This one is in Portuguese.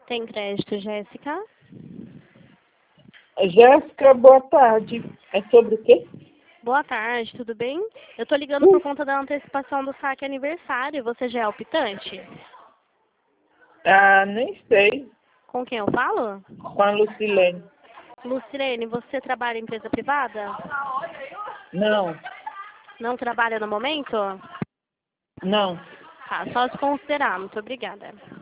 Tem crédito, Jéssica? Jéssica, boa tarde. É sobre o quê? Boa tarde, tudo bem? Eu tô ligando por conta da antecipação do saque aniversário. Você já é optante? Ah, nem sei. Com quem eu falo? Com a Lucilene. Lucilene, você trabalha em empresa privada? Não, Não trabalha no momento? não. Tá, só se considerar. Muito obrigada.